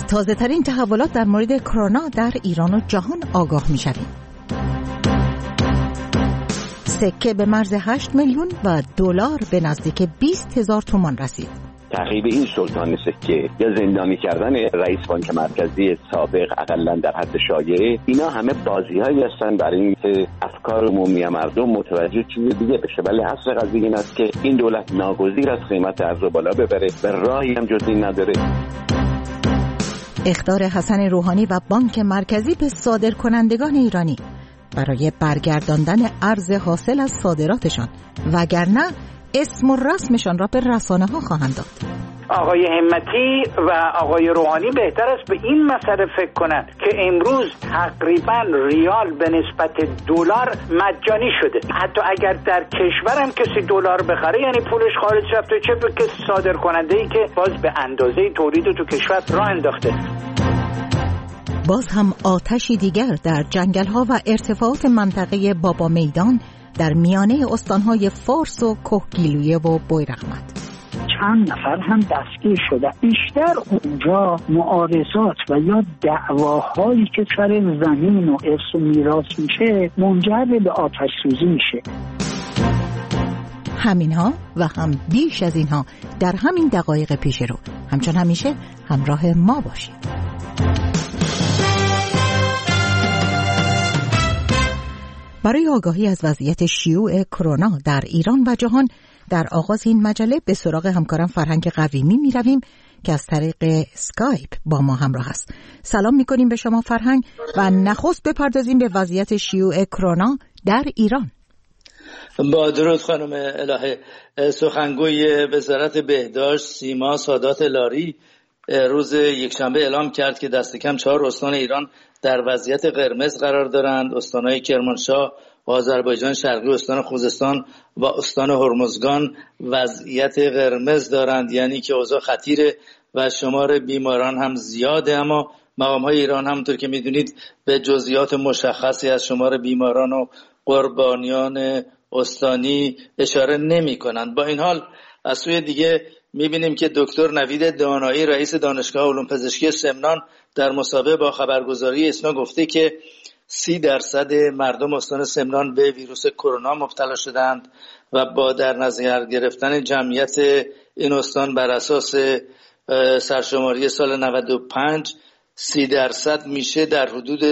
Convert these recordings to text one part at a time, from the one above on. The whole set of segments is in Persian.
تازه ترین تحولات در مورد کرونا در ایران و جهان آگاه می شویم. سکه به مرز 8 میلیون و دلار به نزدیک 20,000 تومان رسید. تعقیب این سلطان سکه یا زندانی کردن رئیس بانک مرکزی سابق حداقل در حد شایعه، اینا همه بازی‌هایی هستن برای اینکه افکار عمومی مردم متوجه چیز دیگه بشه. ولی اصل قضیه این است که این دولت ناگزیر از قیمت ارز بالا ببره، به راهی هم جز این نداره. اخطار حسن روحانی و بانک مرکزی به صادرکنندگان ایرانی برای برگرداندن ارز حاصل از صادراتشان، وگرنه اسم و رسمشان را به رسانه‌ها خواهند داد. آقای همتی و آقای روحانی بهتر است به این مسئله فکر کنند که امروز تقریبا ریال به نسبت دلار مجانی شده. حتی اگر در کشورم کسی دلار بخره یعنی پولش خارج رفته، چه به کسی صادر کننده ای که باز به اندازه تولید تو کشور راه انداخته. باز هم آتشی دیگر در جنگل‌ها و ارتفاعات منطقه بابا میدان در میانه استان‌های فارس و کهگیلویه و بویراحمد. چند نفر هم دستگیر شده. بیشتر اونجا معارضات و یا دعواهایی که سر زمین و ارث و میراث میشه منجر به آتش سوزی میشه. همینها و هم بیش از اینها در همین دقایق پیش رو. همچون همیشه همراه ما باشید. برای آگاهی از وضعیت شیوع کرونا در ایران و جهان در آغاز این مجله به سراغ همکارم فرهنگ قویمی می رویم که از طریق اسکایپ با ما همراه است. سلام می کنیم به شما فرهنگ و نخست بپردازیم به وضعیت شیوع کرونا در ایران. با درود خانم الهه. سخنگوی وزارت بهداشت سیما سادات لاری روز یکشنبه اعلام کرد که دست کم 4 استان ایران در وضعیت قرمز قرار دارند. استان‌های کرمانشاه و آذربایجان شرقی، استان خوزستان و استان هرمزگان وضعیت قرمز دارند، یعنی که اوضاع خطیره و شمار بیماران هم زیاده. اما مقام‌های ایران همونطور که می‌دونید به جزئیات مشخصی از شمار بیماران و قربانیان استانی اشاره نمی‌کنند. با این حال از سوی دیگه می‌بینیم که دکتر نوید دانایی رئیس دانشگاه علوم پزشکی سمنان در مصاحبه با خبرگزاری اسنا گفته که 30% مردم استان سمنان به ویروس کرونا مبتلا شدند و با در نظر گرفتن جمعیت این استان بر اساس سرشماری سال 95 30% میشه در حدود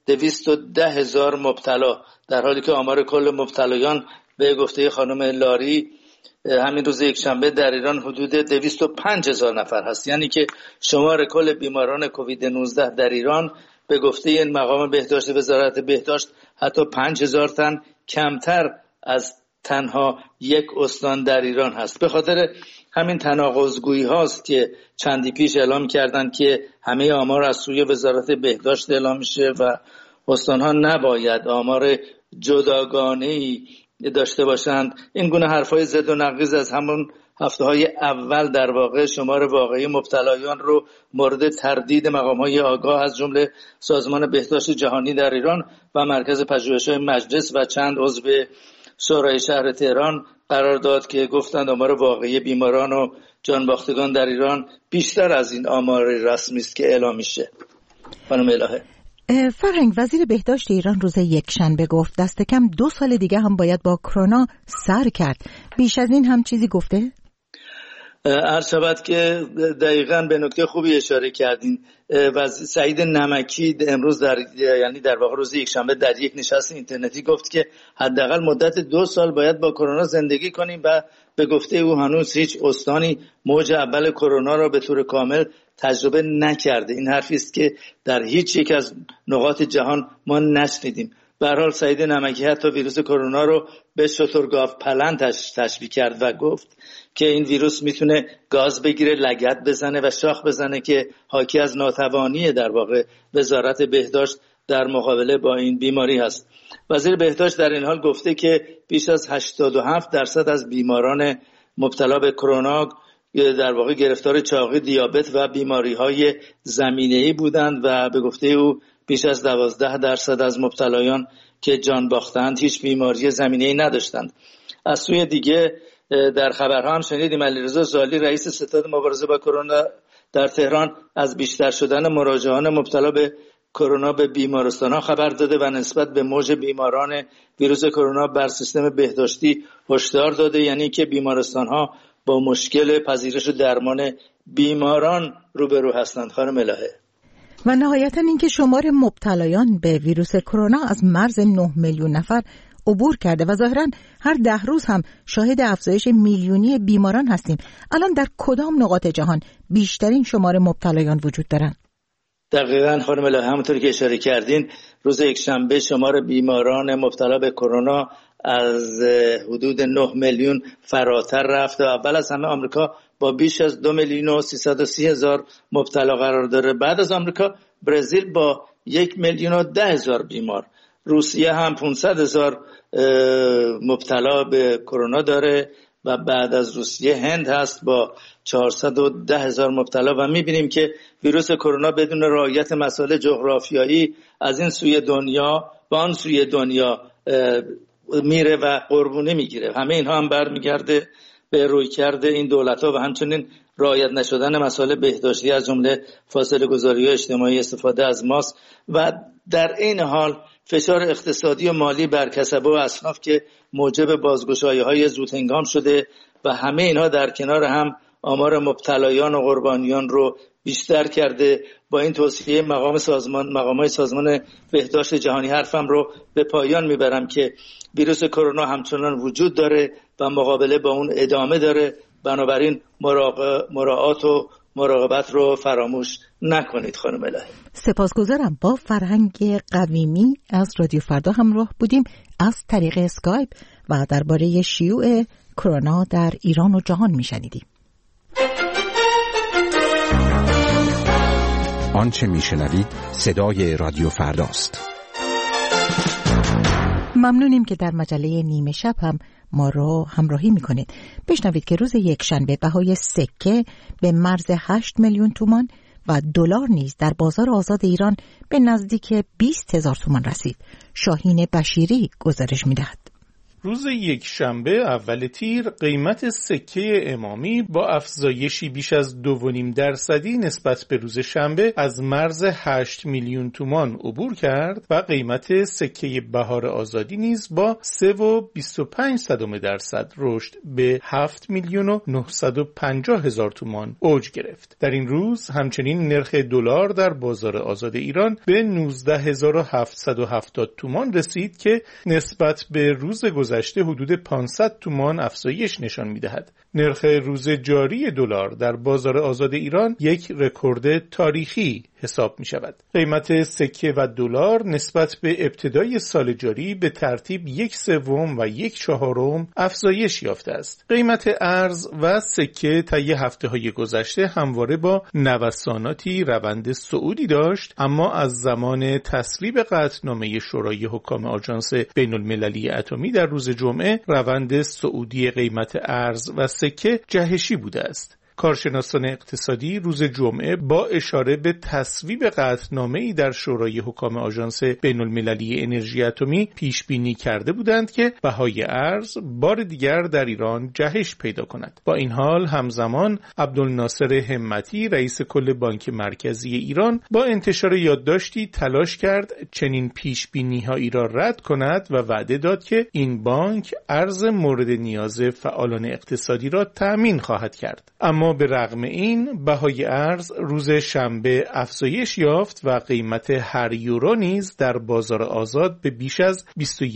210,000 مبتلا، در حالی که آمار کل مبتلایان به گفته خانم لاری همین روز یکشنبه در ایران حدود 205,000 نفر هست، یعنی که شمار کل بیماران کووید 19 در ایران به گفته این مقام بهداشت وزارت بهداشت حتی 5,000 تن کمتر از تنها یک استان در ایران هست. به خاطر همین تناقض‌گویی هاست که چندی پیش اعلام کردند که همه آمار از سوی وزارت بهداشت اعلام میشه و استان‌ها نباید آمار جداگانه‌ای داشته باشند. این گونه حرفای ضد و نقیض از همون هفته‌های اول در واقع شمار واقعی مبتلایان رو مورد تردید مقام‌های آگاه از جمله سازمان بهداشت جهانی در ایران و مرکز پژوهش‌های مجلس و چند عضو شورای شهر تهران قرار داد که گفتند آمار واقعی بیماران و جانباختگان در ایران بیشتر از این آمار رسمی است که اعلام میشه. خانم الهه. فرهنگ، وزیر بهداشت ایران روز یکشنبه گفت دست کم 2 سال دیگه هم باید با کرونا سر کرد. بیش از این هم چیزی گفته؟ عرض شود که دقیقاً به نکته خوبی اشاره کردین. سعید نمکی امروز در واقع روز یکشنبه در یک نشست اینترنتی گفت که حداقل مدت 2 سال باید با کرونا زندگی کنیم و به گفته او هنوز هیچ استانی موج اول کرونا را به طور کامل تجربه نکرده. این حرفی است که در هیچ یک از نقاط جهان ما نشنیدیم. به هر حال سعید نمکی حتی ویروس کرونا رو به شترگاو پلنگ تشبیه کرد و گفت که این ویروس میتونه گاز بگیره، لگد بزنه و شاخ بزنه که حاکی از ناتوانی در واقع وزارت بهداشت در مقابله با این بیماری هست. وزیر بهداشت در این حال گفته که بیش از 87% از بیماران مبتلا به کرونا در واقع گرفتار چاقی، دیابت و بیماری‌های زمینه‌ای بودند و به گفته او بیش از 12% از مبتلایان که جان باختند هیچ بیماری زمینه‌ای نداشتند. از سوی دیگه در خبرها هم شنیدیم علیرضا زالی رئیس ستاد مبارزه با کرونا در تهران از بیشتر شدن مراجعان مبتلا به کرونا به بیمارستان‌ها خبر داده و نسبت به موج بیماران ویروس کرونا بر سیستم بهداشتی هشدار داده، یعنی که بیمارستان‌ها با مشکل پذیرش و درمان بیماران روبرو هستند. خانم الهه، و نهایتاً اینکه شمار مبتلایان به ویروس کرونا از مرز 9 میلیون نفر عبور کرده و ظاهراً هر 10 روز هم شاهد افزایش میلیونی بیماران هستیم. الان در کدام نقاط جهان بیشترین شمار مبتلایان وجود دارند؟ دقیقاً خانم الهه، همونطور که اشاره کردین، روز یکشنبه شمار بیماران مبتلا به کرونا از حدود 9 میلیون فراتر رفت و اول از همه آمریکا با بیش از 2,330,000 مبتلا قرار داره. بعد از آمریکا برزیل با 1,010,000 بیمار. روسیه هم 500,000 مبتلا به کرونا داره و بعد از روسیه هند هست با 410,000 مبتلا و میبینیم که ویروس کرونا بدون رعایت مسائل جغرافیایی از این سوی دنیا و آن سوی دنیا میره و قربونی میگیره. همه اینها هم برمیگرده به رویکرد این دولت‌ها و همچنین رعایت نشدن مسائل بهداشتی از جمله فاصله گذاری اجتماعی، استفاده از ماسک و در این حال فشار اقتصادی و مالی بر کسبه و اصناف که موجب بازگشایی‌های زودهنگام شده و همه اینها در کنار هم آمار مبتلایان و قربانیان رو بیشتر کرده. با این توصیه مقامات سازمان بهداشت جهانی حرفم رو به پایان میبرم که ویروس کرونا همچنان وجود داره و مقابله با اون ادامه داره. بنابراین مراعات و مراقبت رو فراموش نکنید. خانم الهی، سپاسگزارم. با فرهنگ قویمی از رادیو فردا همراه بودیم از طریق اسکایپ و درباره شیوع کرونا در ایران و جهان میشنیدیم. آنچه میشنوید صدای رادیو فرداست. ممنونیم که در مجله نیمه شب هم ما رو همراهی میکنید. بشنوید که روز یکشنبه بهای سکه به مرز 8 میلیون تومان و دلار نیز در بازار آزاد ایران به نزدیک 20,000 تومان رسید. شاهین بشیری گزارش میدهد. روز یکشنبه اول تیر قیمت سکه امامی با افزایشی بیش از 2.5% نسبت به روز شنبه از مرز 8 میلیون تومان عبور کرد و قیمت سکه بهار آزادی نیز با 3.25% رشد به 7,950,000 تومان اوج گرفت. در این روز همچنین نرخ دلار در بازار آزاد ایران به 19,770 تومان رسید که نسبت به روز گذشته حدود 500 تومان افزایش نشان می‌دهد. نرخ روز جاری دلار در بازار آزاد ایران یک رکورد تاریخی حساب می شود. قیمت سکه و دلار نسبت به ابتدای سال جاری به ترتیب 1/3 و 1/4 افزایش یافته است. قیمت ارز و سکه طی هفته‌های گذشته همواره با نوساناتی روند صعودی داشت، اما از زمان تصویب قطعنامه شورای حکام آژانس بین‌المللی اتمی در روز جمعه روند صعودی قیمت ارز و سکه جهشی بوده است. کارشناسان اقتصادی روز جمعه با اشاره به تصویب قطعنامه‌ای در شورای حکام آژانس بین‌المللی انرژی اتمی پیش بینی کرده بودند که بهای ارز بار دیگر در ایران جهش پیدا کند. با این حال همزمان عبدالناصر همتی رئیس کل بانک مرکزی ایران با انتشار یادداشتی تلاش کرد چنین پیش بینی‌هایی را رد کند و وعده داد که این بانک ارز مورد نیاز فعالان اقتصادی را تأمین خواهد کرد. اما به رغم این بهای ارز روز شنبه افزایش یافت و قیمت هر یورو نیز در بازار آزاد به بیش از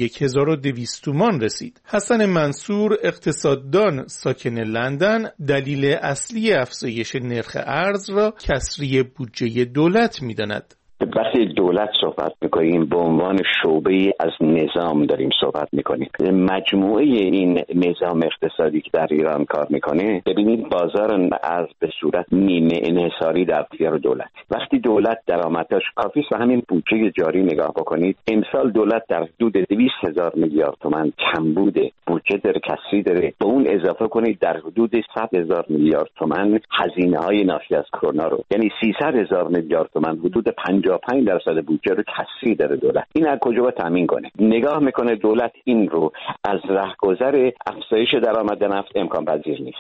21,200 تومان رسید. حسن منصور اقتصاددان ساکن لندن دلیل اصلی افزایش نرخ ارز را کسری بودجه دولت می‌داند. وقتی دولت صحبت میکنیم به عنوان شعبه‌ای از نظام داریم صحبت میکنیم. مجموعه این نظام اقتصادی که در ایران کار میکنه، ببینید بازار ارز به صورت نیمه انحصاری در اختیار دولت. وقتی دولت درآمدش کافی است و همین بودجه جاری نگاه بکنید، امسال دولت در حدود 200,000 میلیارد تومان کمبود بودجه داره، کسری داره. به اون اضافه کنید در حدود 100,000 میلیارد تومان هزینه‌های ناشی از کرونا رو، یعنی 300,000 میلیارد تومان، حدود 55% بودجه رو کسری داره دولت. این از کجا باید تامین کنه؟ نگاه میکنه دولت این رو از رهگذر افزایش درآمد نفت امکان پذیر نیست.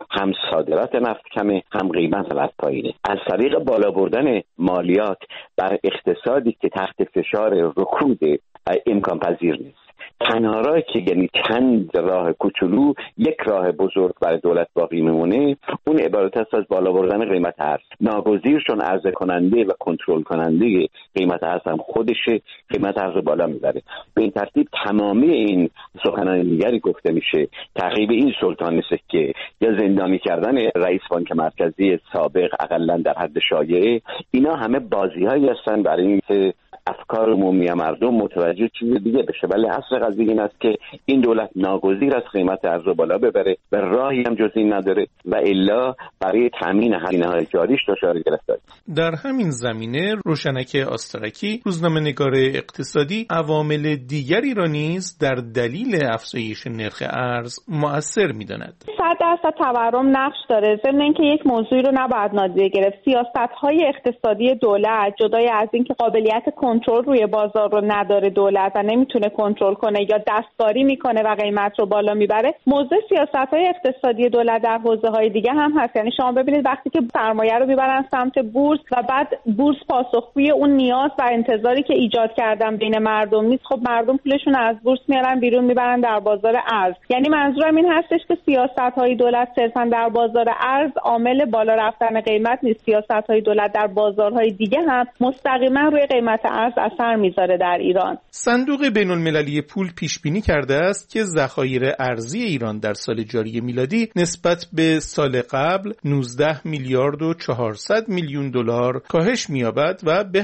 هم صادرات نفت کمه، هم قیمت نفت پایینه. از طریق بالا بردن مالیات بر اقتصادی که تحت فشار رکود امکان پذیر نیست. تنها راهی که یعنی چند راه کوچولو یک راه بزرگ برای دولت باقی میمونه، اون عبارت است از بالا بردن قیمت ارز. ناگزیر چون عرضه کننده و کنترل کننده قیمت ارز هم خودشه، قیمت ارز بالا میبره. به این ترتیب تمامی این سخنان دیگری گفته میشه تعقیب این سلطان سکه یا زندانی کردن رئیس بانک مرکزی سابق اقلا در حد شایعه، اینا همه بازی‌هایی هستن برای اینکه افکار عمومی مردم متوجه چیز دیگه بشه. ولی اصل قضیه این است که این دولت ناگزیر از قیمت ارز بالا ببره و راهی هم جز این نداره و الا برای تامین هزینه‌های جاریش دچار گرفتاری. در همین زمینه روشنک آسترکی، روزنامه‌نگار اقتصادی، عوامل دیگری را نیز در دلیل افزایش نرخ ارز مؤثر می‌داند. 100% تورم نقش داره. ضمن اینکه یک موضوعی رو نباید نادیده گرفت، سیاست‌های اقتصادی دولت جدای از اینکه قابلیت کنترل روی بازار رو نداره دولت و نمیتونه کنترل کنه یا دستکاری میکنه و قیمت رو بالا میبره، موضوع سیاست‌های اقتصادی دولت در حوزه‌های دیگه هم هست. یعنی شما ببینید وقتی که سرمایه رو میبرن سمت بورس و بعد بورس پاسخگوی اون نیاز و انتظاری که ایجاد کردن بین مردم نیست، خب مردم پولشون از بورس میارن بیرون میبرن در بازار ارز. یعنی منظورم این هستش که سیاست‌های دولت صرفاً در بازار ارز عامل بالا رفتن قیمت نیست. سیاست‌های دولت در بازارهای دیگه هم مستقیما روی قیمت ارز اثر میذاره در ایران. صندوق بین‌المللی پول پیش بینی کرده است که ذخایر ارزی ایران در سال جاری میلادی نسبت به سال قبل 19 میلیارد و 400 میلیون دلار کاهش می‌یابد و به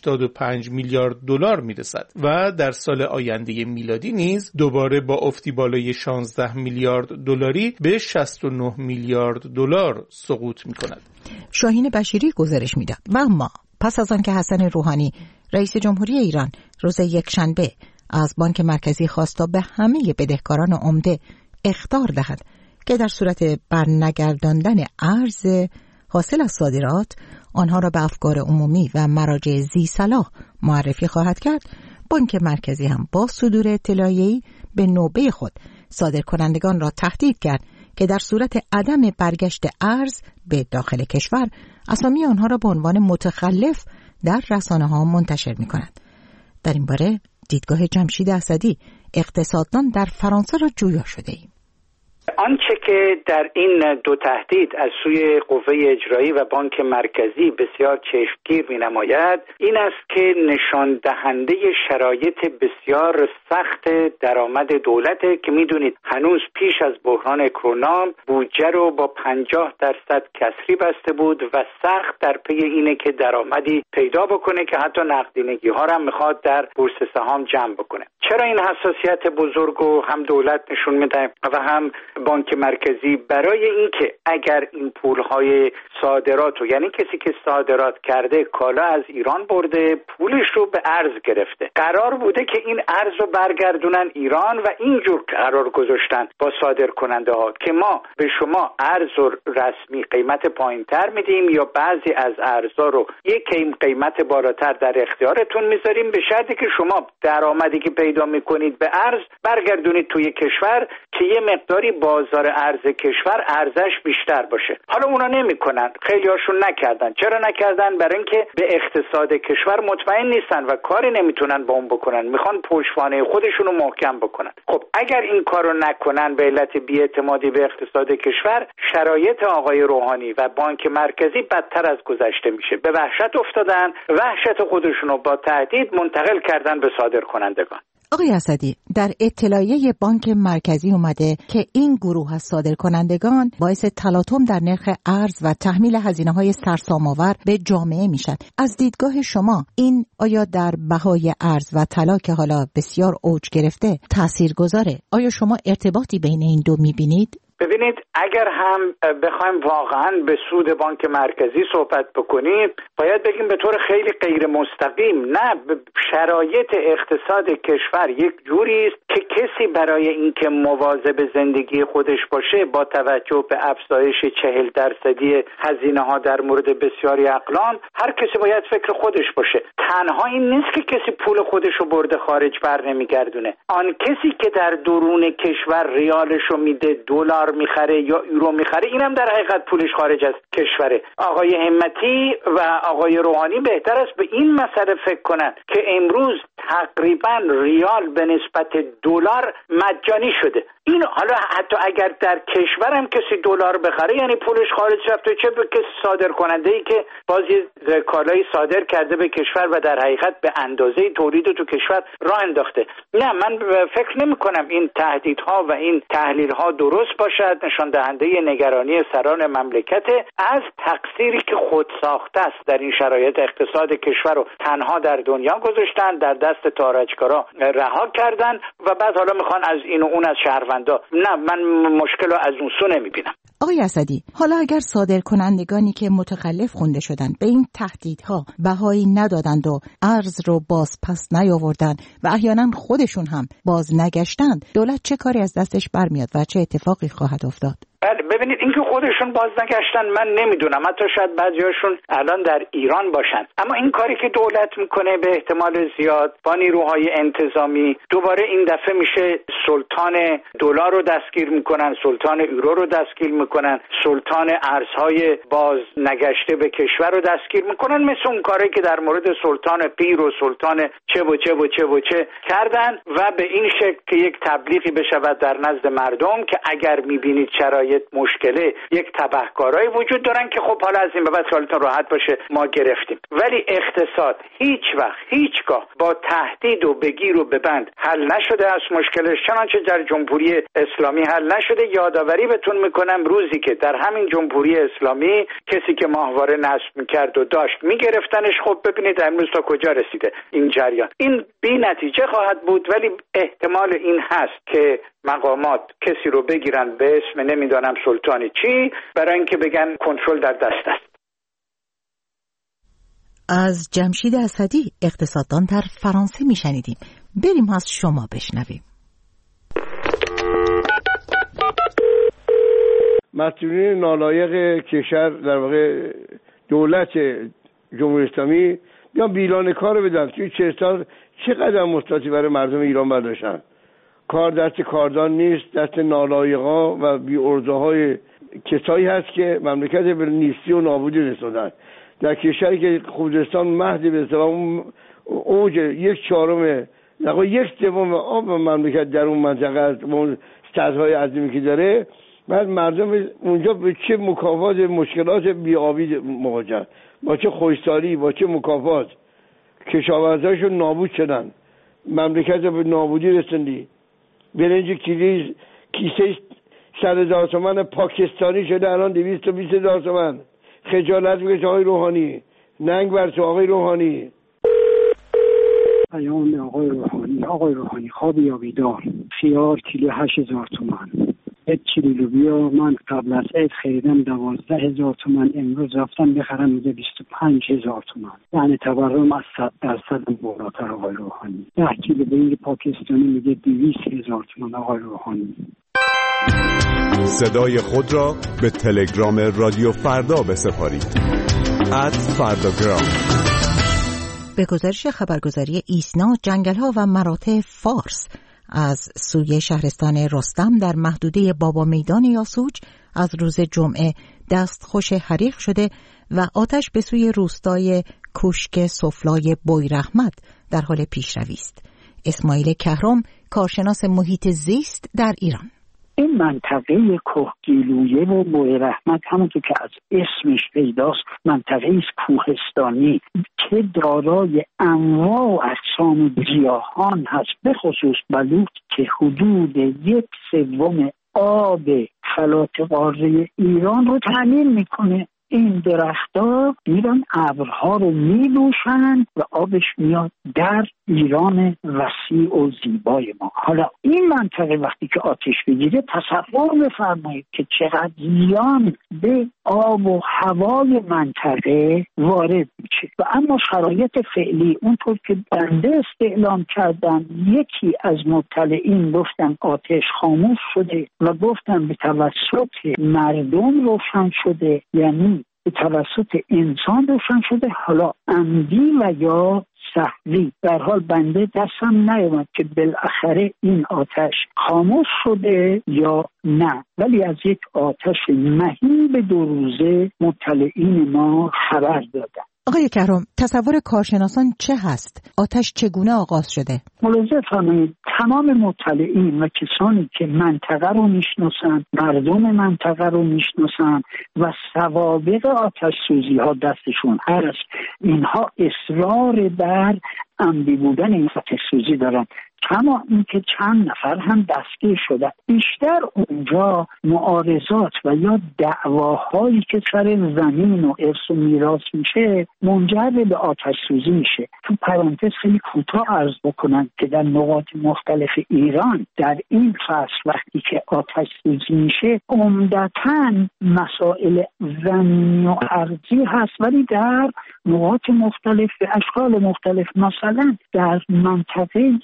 85 میلیارد دلار میرسد و در سال آینده میلادی نیز دوباره با افتی بالای 16 میلیارد دلاری به 69 میلیارد دلار سقوط می‌کند. شاهین بشیری گزارش می‌داد. و اما پس از آن که حسن روحانی رئیس جمهوری ایران روز یکشنبه از بانک مرکزی خواست تا به همه بدهکاران عمده اخطار دهد که در صورت برنگرداندن ارز حاصل از صادرات آنها را به افکار عمومی و مراجع ذی صلاح معرفی خواهد کرد، بانک مرکزی هم با صدور اطلاعیه‌ای به نوبه خود صادرکنندگان را تهدید کرد که در صورت عدم برگشت ارز به داخل کشور اسامی آنها را به عنوان متخلف در رسانه‌ها منتشر می‌کند. در این باره دیدگاه جمشید اسدی، اقتصاددان در فرانسه را جویا شده ایم. آنچه که در این دو تهدید از سوی قوه اجرایی و بانک مرکزی بسیار چشمگیر می‌نماید این است که نشان دهنده شرایط بسیار سخت درآمد دولته که می‌دونید هنوز پیش از بحران کرونا بودجه رو با 50% کسری بسته بود و سخت در پی اینه که درآمدی پیدا بکنه که حتی نقدینگی‌ها رو هم می‌خواد در بورس سهام جمع بکنه. چرا این حساسیت بزرگ رو هم دولت نشون میده و هم بانک مرکزی؟ برای اینکه اگر این پولهای صادرات رو، یعنی کسی که صادرات کرده کالا از ایران برده پولش رو به ارز گرفته، قرار بوده که این ارز رو برگردونن ایران و اینجور قرار گذاشتن با صادر کننده ها که ما به شما ارز رو رسمی قیمت پایینتر میدیم یا بعضی از ارزها رو یک قیمت بالاتر در اختیارتون میذاریم به شرطی که شما درآمدی که پیدا میکنید به ارز برگردونید توی کشور که یه مقداری بازار ارز کشور ارزش بیشتر باشه. حالا اونا نمیکنن، خیلی هاشون نکردن. چرا نکردن؟ برای اینکه به اقتصاد کشور مطمئن نیستن و کاری نمیتونن با اون بکنن، میخوان پشتوانه خودشون رو محکم بکنن. خب اگر این کارو نکنن به علت بی‌اعتمادی به اقتصاد کشور، شرایط آقای روحانی و بانک مرکزی بدتر از گذشته میشه. به وحشت افتادن، وحشت خودشون رو با تهدید منتقل کردن به صادرکنندگان. آقای اسدی، در اطلاعیه بانک مرکزی اومده که این گروه از صادرکنندگان باعث تلاطم در نرخ ارز و تحمیل هزینه‌های سرسام‌آور به جامعه میشن. از دیدگاه شما این آیا در بهای ارز و طلا که حالا بسیار اوج گرفته تاثیرگذاره؟ آیا شما ارتباطی بین این دو میبینید؟ ببینید، اگر هم بخوایم واقعا به سود بانک مرکزی صحبت بکنیم باید بگیم به طور خیلی غیر مستقیم، نه، شرایط اقتصاد کشور یک جوری است که کسی برای اینکه مواظب زندگی خودش باشه با توجه به افزایش 40% هزینه ها در مورد بسیاری اقلام، هر کسی باید فکر خودش باشه. تنها این نیست که کسی پول خودش رو برده خارج بر نمیگردونه، آن کسی که در درون کشور ریالش رو میده، دلار دلار میخره یا یورو میخره، اینم در حقیقت پولش خارج از کشوره. آقای همتی و آقای روحانی بهتر است به این مسئله فکر کنند که امروز تقریبا ریال به نسبت دلار مجانی شده. این حالا حتی اگر در کشورم کسی دلار بخره یعنی پولش خارج رفته، چه به کسی صادر کننده ای که بازی کالایی صادر کرده به کشور و در حقیقت به اندازه تولید تو کشور راه انداخته. نه، من فکر نمی کنم این تهدیدها و این تحلیلها درست باشد، نشان دهنده نگرانی سران مملکت از تقصیری که خود ساخته است. در این شرایط اقتصاد کشور رو تنها در دنیا گذاشتن، در دست تارجکارا رها کردن و بعد حالا میخوان از این و اون از شهروندا. نه، من مشکل رو از اون سو نمیبینم. آقای اسدی، حالا اگر صادر کنندگانی که متخلف خونده شدن به این تهدیدها بهایی ندادند و ارز رو باز پس نیاوردند و احیانا خودشون هم باز نگشتند، دولت چه کاری از دستش برمیاد و چه اتفاقی خواهد افتاد؟ بله، ببینید اینکه خودشون باز نگشتن من نمیدونم، حتی شاید بعضیاشون الان در ایران باشن، اما این کاری که دولت میکنه به احتمال زیاد با نیروهای انتظامی دوباره این دفعه میشه سلطان دلار رو دستگیر میکنن، سلطان یورو رو دستگیر میکنن، سلطان ارزهای باز نگشته به کشور رو دستگیر میکنن، مثل اون کاری که در مورد سلطان پیر و سلطان چه و چه و چه و چه کردن و به این شکل که یک تبلیغی بشود در نزد مردم که اگر میبینید شرایط مشکله، یک تبهکارایی وجود دارن که خب حالا از این به بعد خیالتون راحت باشه ما گرفتیم. ولی اقتصاد هیچ وقت هیچگاه با تهدید و بگیر و ببند حل نشده از مشکلش، چنانچه در جمهوری اسلامی حل نشده. یادآوری بهتون میکنم روزی که در همین جمهوری اسلامی کسی که ماهواره نصب میکرد و داشت میگرفتنش، خب ببینید امروز تا کجا رسیده این جریان. این بی نتیجه خواهد بود، ولی احتمال این هست که مقامات کسی رو بگیرن به اسم نمیدانم سلطانی چی، برای اینکه بگن کنترل در دست است. از جمشید اسدی، اقتصاددان در فرانسه میشنیدیم. بریم از شما بشنویم. مسئولین نالایق کشور، در واقع دولت جمهوری اسلامی، بیان بیلان کار بدن توی 40 سال چه قدم مثبتی برای مردم ایران برداشتن. کار دست کاردان نیست، دست نالایقا و بی‌عرضه‌های کسایی هست که مملکت به نیستی و نابودی رسوندن. در کشوری که خوزستان مهد به اصطلاح اوج 1/4 1/3 آب مملکت در اون منطقه است، اون سدهای عظیمی که داره، بعد مردم اونجا به چه مکافات مشکلات بی‌آبی مواجهن، با چه خوشسالی، با چه مکافات کشاورزاشون نابود شدن، مملکت به نابودی رسوندی. برنج کیسه 100,000 تومان پاکستانی شده الان 220,000 تومان. خجالت بکش آقای روحانی، ننگ بر تو آقای روحانی. پیام آقای روحانی خواب یا بیدار، خیار کیلو 8,000 تومان، 1 کیلو لوبیا من قبل از عید خریدم 12,000 تومان، امروز رفتم بخرم میگه 25,000 تومان. یعنی تورم از 100% بالاتر آقای روحانی. 10 کیلو برنج پاکستانی میگه 200,000 تومان آقای روحانی. صدای خود را به تلگرام رادیو فردا بسپارید. @فرداگرام. به گزارش خبرگزاری ایسنا، جنگل‌ها و مراتع فارس از سوی شهرستان رستم در محدوده بابا میدان یاسوج از روز جمعه دستخوش حریق شده و آتش به سوی روستای کوشک سفلای بویرحمت در حال پیشروی است. اسماعیل کهرم، کارشناس محیط زیست در ایران: این منطقه کهگیلویه و بویرحمت همونطور که از اسمش پیداست منطقه است کوهستانی که دارای انواع و اقسام گیاهان هست، به خصوص بلوط که حدود 1/3 آب فلات قاره ایران رو تامین میکنه. این درخت‌ها میرن ابرها رو می‌نوشن و آبش میاد در ایران وسیع و زیبای ما. حالا این منطقه وقتی که آتش بگیره تصور بفرمایید که چقدر زیان به آب و هوای منطقه وارد میشه. و اما شرایط فعلی اونطور که بنده استعلام کردم، یکی از مطلعین گفتن آتش خاموش شده و گفتن به توسط مردم روشن شده، یعنی به توسط انسان روشن شده، حالا عمدی و یا سهوی. در حال بنده دستم نیامد که بالاخره این آتش خاموش شده یا نه، ولی از یک آتش مهیب 2 روزه مطلعین ما خبر دادن. آقای کهرم، تصور کارشناسان چه هست؟ آتش چگونه آغاز شده؟ ملاحظه فرمایید تمام مطلعین و کسانی که منطقه رو میشناسن، مردم منطقه رو میشناسن و سوابق آتش سوزی ها دستشون هست، اینها اصرار بر عمدی بودن این آتش سوزی دارن، کما اینکه چند نفر هم دستگیر شدن. بیشتر اونجا معارضات و یا دعواهایی که سر زمین و ارث و میراث میشه منجر به آتش سوزی میشه. تو پرانتز خیلی کوتاه عرض بکنم که در نقاط مختلف ایران در این فصل وقتی که آتش سوزی میشه عمدتاً مسائل زمینی و ارضی هست، ولی در نقاط مختلف اشکال مختلف، مثلا در منطقه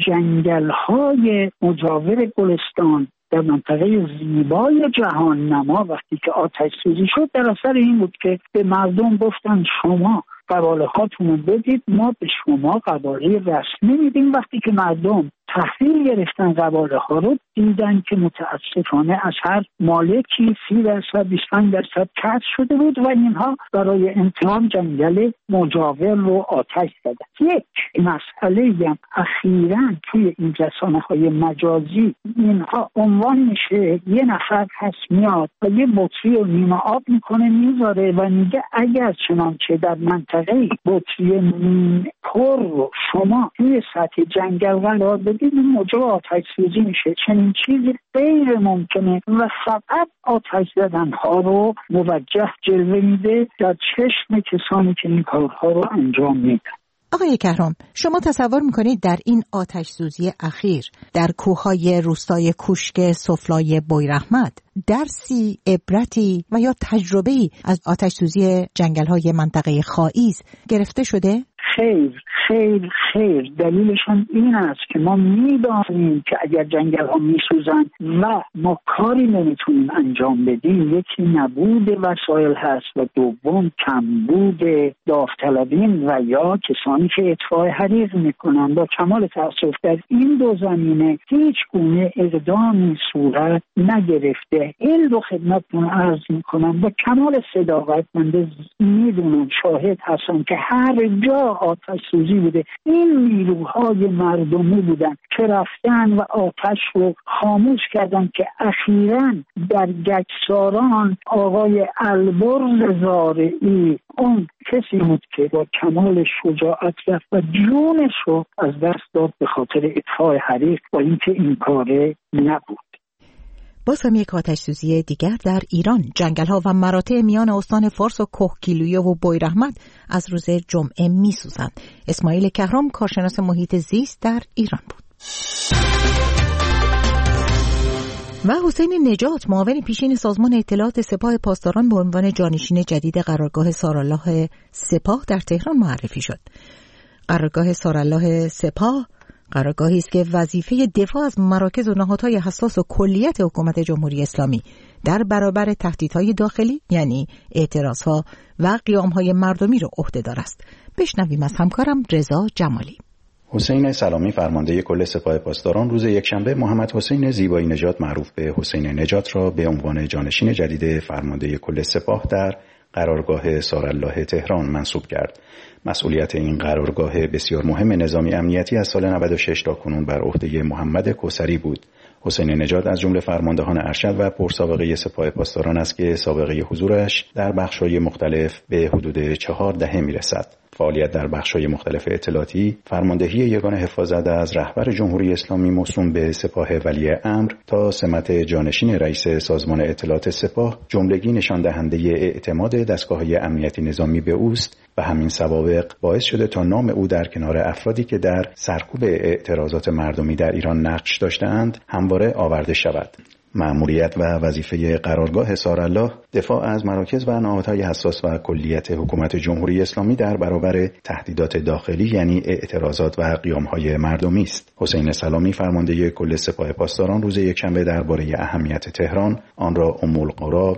جنگل‌های مجاور گلستان، در منطقه زیبای جهان نما وقتی که آتش سوزی شد در اثر این بود که به مردم گفتن شما قباله هاتون رو بدید، ما به شما قباله رسمی میدیم. وقتی که مردم تحویل گرفتن قباله ها رو دیدن که متاسفانه از هر مالکی 30% 25% کسر شده بود و اینها برای انتقام جنگل مجاور رو آتش زدن. یک مسئله هم اخیراً توی این رسانه‌های مجازی اینها عنوان میشه، یه نفر هست میاد و یه بطری رو نیمه آب میکنه میذاره و میگه اگر چنانچه در منطقه بطری نیم پر رو شما توی سطح جنگل قرار بدید این موجب آتش سوزی میشه. چنین چیزی غیر ممکنه و فقط آتش زدن ها رو موجه جلوه میده در چشم کسانی که این کارها رو انجام میدن. آقای کهرم، شما تصور میکنید در این آتش سوزی اخیر در کوههای روستای کوشک سفلای بویراحمد درسی، عبرتی و یا تجربه‌ای از آتش سوزی جنگل‌های منطقه خائیز گرفته شده؟ خیر خیر خیر. دلیلشان این است که ما میدانیم که اگر جنگل ها میسوزن و ما کاری نمیتونیم انجام بدیم، یکی نبود وسایل هست و دوم کمبود داوطلبین و یا کسانی که اطفاء حریق میکنن. با کمال تأسف در این 2 زمینه هیچ گونه اقدامی صورت نگرفته. این رو خدمتتون عرض میکنم با کمال صداقت. من میدونم شاهد هستم که هر جا آتش سوزی بوده این نیروهای مردمی بودن که رفتن و آتش رو خاموش کردن، که اخیراً در گچساران آقای البرز زارعی اون کسی بود که با کمال شجاعت رفت و جونش رو از دست داد به خاطر اطفاء حریق و اینکه این کاره نبود. باز هم یک آتش سوزی دیگر در ایران. جنگل‌ها و مراتع میان استان فارس و کوهگیلویه و بویراحمد از روز جمعه می‌سوزند. اسماعیل کهرم، کارشناس محیط زیست در ایران بود. و حسین نجات، معاون پیشین سازمان اطلاعات سپاه پاسداران، به عنوان جانشین جدید قرارگاه سارالله سپاه در تهران معرفی شد. قرارگاه سارالله سپاه قرارگاهی است که وظیفه دفاع از مراکز و نهادهای حساس و کلیت حکومت جمهوری اسلامی در برابر تهدیدهای داخلی یعنی اعتراضها و قیامهای مردمی را عهده‌دار است. بشنویم از همکارم رضا جمالی. حسین سلامی، فرمانده کل سپاه پاسداران، روز یکشنبه محمد حسین زیبایی نژاد معروف به حسین نجات را به عنوان جانشین جدید فرمانده کل سپاه در قرارگاه سارالله تهران منصوب کرد. مسئولیت این قرارگاه بسیار مهم نظامی امنیتی از سال 96 تا کنون بر عهده محمد کوثری بود. حسین نجات از جمله فرماندهان ارشد و پرسابقه سپاه پاسداران است که سابقه حضورش در بخش‌های مختلف به حدود 4 دهه میرسد. فعالیت در بخش‌های مختلف اطلاعاتی، فرماندهی یگان حفاظت از رهبر جمهوری اسلامی موسوم به سپاه ولی امر تا سمت جانشین رئیس سازمان اطلاعات سپاه جملگی نشان دهنده اعتماد دستگاه‌های امنیتی نظامی به اوست و همین سوابق باعث شده تا نام او در کنار افرادی که در سرکوب اعتراضات مردمی در ایران نقش داشته‌اند همواره آورده شود. مأموریت و وظیفه قرارگاه سارالله دفاع از مراکز و نهادهای حساس و کلیت حکومت جمهوری اسلامی در برابر تهدیدات داخلی یعنی اعتراضات و قیامهای مردمی است. حسین سلامی، فرمانده کل سپاه پاسداران، روز یکشنبه درباره اهمیت تهران، آن را ام القری و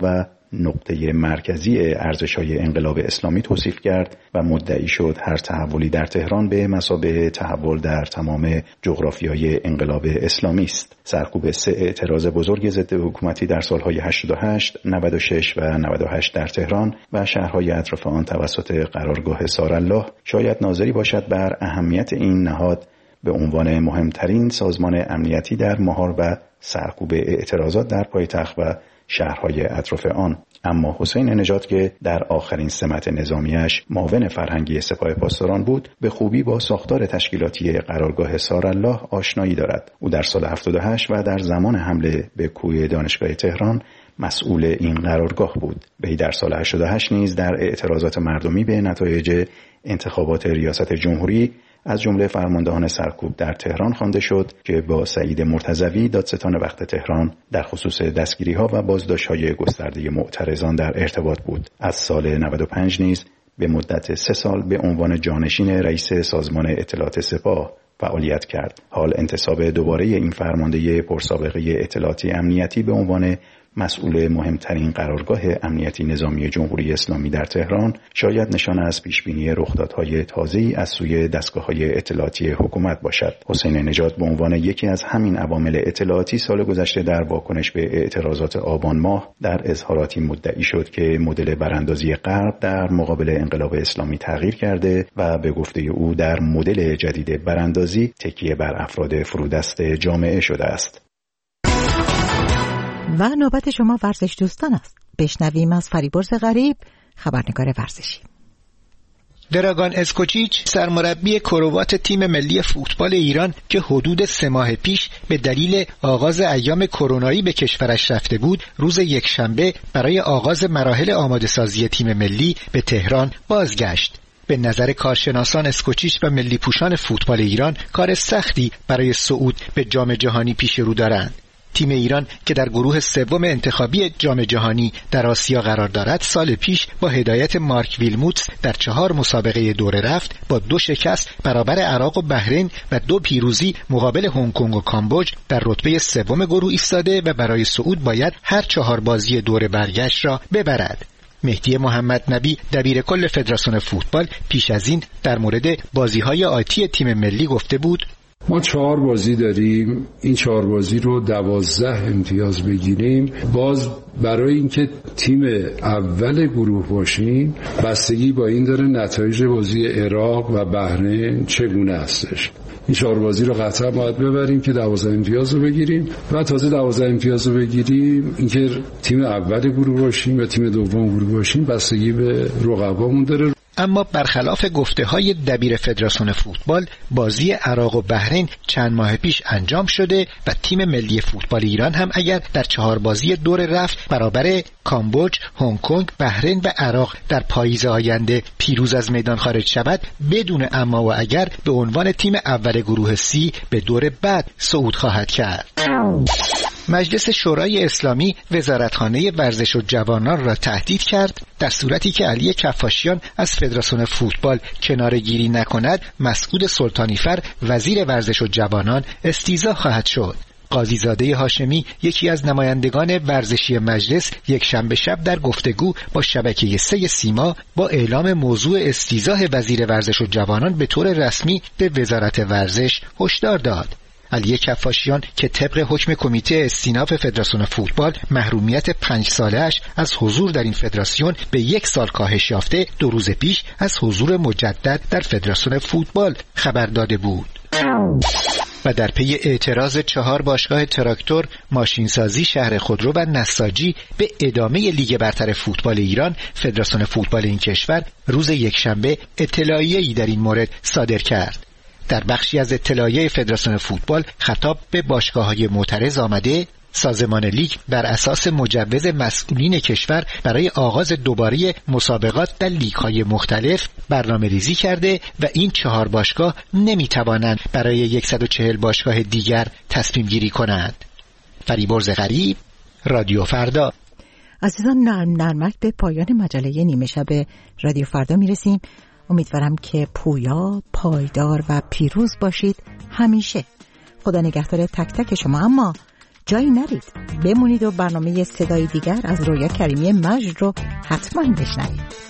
نقطه مرکزی ارزش‌های انقلاب اسلامی توصیف کرد و مدعی شد هر تحولی در تهران به مثابه تحول در تمام جغرافیای انقلاب اسلامی است. سرکوب 3 اعتراض بزرگ ضد حکومتی در سالهای 88، 96 و 98 در تهران و شهرهای اطراف آن توسط قرارگاه سارالله شاید ناظری باشد بر اهمیت این نهاد به عنوان مهمترین سازمان امنیتی در مهار و سرکوب اعتراضات در پایتخت و شهرهای اطراف آن. اما حسین نژاد که در آخرین سمت نظامیش معاون فرهنگی سپاه پاسداران بود، به خوبی با ساختار تشکیلاتی قرارگاه سارالله آشنایی دارد. او در سال 78 و در زمان حمله به کوی دانشگاه تهران مسئول این قرارگاه بود. وی در سال 88 نیز در اعتراضات مردمی به نتایج انتخابات ریاست جمهوری از جمله فرماندهان سرکوب در تهران خوانده شد که با سعید مرتضوی دادستان وقت تهران در خصوص دستگیری‌ها و بازداشت‌های گسترده معترضان در ارتباط بود. از سال 95 نیز به مدت 3 سال به عنوان جانشین رئیس سازمان اطلاعات سپاه فعالیت کرد. حال انتصاب دوباره این فرمانده پرسابقه اطلاعاتی امنیتی به عنوان مسئول مهمترین قرارگاه امنیتی نظامی جمهوری اسلامی در تهران شاید نشان از پیشبینی رخدادهای تازه‌ای از سوی دستگاه‌های اطلاعاتی حکومت باشد. حسین نژاد به عنوان یکی از همین عوامل اطلاعاتی سال گذشته در واکنش به اعتراضات آبان ماه در اظهاراتی مدعی شد که مدل براندازی غرب در مقابل انقلاب اسلامی تغییر کرده و به گفته او در مدل جدید براندازی تکیه بر افراد فرودست جامعه شده است. و نوبت شما ورزش دوستان است. بشنویم از فریبرز غریب، خبرنگار ورزشی. دراگان اسکوچیچ سرمربی کروات تیم ملی فوتبال ایران که حدود 3 ماه پیش به دلیل آغاز ایام کرونایی به کشورش رفته بود، روز یکشنبه برای آغاز مراحل آماده سازی تیم ملی به تهران بازگشت. به نظر کارشناسان اسکوچیچ و ملی پوشان فوتبال ایران کار سختی برای صعود به جام جهانی پیش رو دارند. تیم ایران که در گروه سوم انتخابی جام جهانی در آسیا قرار دارد، سال پیش با هدایت مارک ویلموتس در 4 مسابقه دوره رفت با 2 شکست برابر عراق و بحرین و 2 پیروزی مقابل هنگ کنگ و کامبوج در رتبه سوم گروه ایستاده و برای صعود باید هر 4 بازی دوره برگشت را ببرد. مهدی محمد نبی دبیرکل فدراسیون فوتبال پیش از این در مورد بازی‌های آتی تیم ملی گفته بود: ما 4 بازی داریم، این 4 بازی رو 12 امتیاز بگیریم. باز برای اینکه تیم اول گروه باشیم بستگی با این داره نتایج بازی عراق و بحرین چگونه هستش. این 4 بازی رو قطعا باید ببریم که 12 امتیاز رو بگیریم و تازه 12 امتیاز رو بگیریم اینکه تیم اول گروه باشیم یا تیم دوم گروه باشیم بستگی به رقبامون داره. اما برخلاف گفته‌های دبیر فدراسیون فوتبال، بازی عراق و بحرین چند ماه پیش انجام شده و تیم ملی فوتبال ایران هم اگر در 4 بازی دور رفت برابر کامبوج، هنگ کنگ، بحرین و عراق در پاییز آینده پیروز از میدان خارج شود، بدون اما و اگر به عنوان تیم اول گروه C به دور بعد صعود خواهد کرد. مجلس شورای اسلامی وزارتخانه ورزش و جوانان را تهدید کرد در صورتی که علی کفاشیان از فدراسیون فوتبال کناره‌گیری نکند، مسعود سلطانیفر وزیر ورزش و جوانان استیضاح خواهد شد. قاضیزاده هاشمی یکی از نمایندگان ورزشی مجلس یک شنبه شب در گفتگو با شبکه 3 سیما با اعلام موضوع استیضاح وزیر ورزش و جوانان به طور رسمی به وزارت ورزش هشدار داد. علی کفاشیان که طبق حکم کمیته استیناف فدراسیون فوتبال محرومیت 5 ساله‌اش از حضور در این فدراسیون به 1 سال کاهش یافته، 2 روز پیش از حضور مجدد در فدراسیون فوتبال خبر داده بود. و در پی اعتراض 4 باشگاه تراکتور، ماشینسازی، شهر خودرو و نساجی به ادامه لیگ برتر فوتبال ایران، فدراسیون فوتبال این کشور روز یکشنبه اطلاعیه‌ای در این مورد صادر کرد. در بخشی از اطلاعیه فدراسیون فوتبال خطاب به باشگاه‌های معترض آمده سازمان لیگ بر اساس مجوز مسئولین کشور برای آغاز دوباره مسابقات در لیگ‌های مختلف برنامه‌ریزی کرده و این 4 باشگاه نمی‌توانند برای 140 باشگاه دیگر تصمیم گیری کنند. فریبرز غریب، رادیو فردا. عزیزان، نرمک به پایان مجله نیمه شب رادیو فردا میرسیم. امیدوارم که پویا، پایدار و پیروز باشید همیشه. خدا نگهدار تک تک شما. اما جایی نرید، بمونید و برنامه صدای دیگر از رویا کریمی مجد رو حتما بشنوید.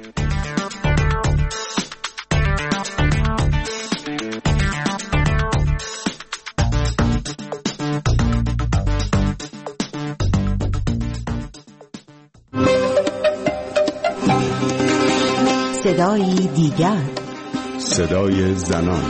صدای دیگر، صدای زنان.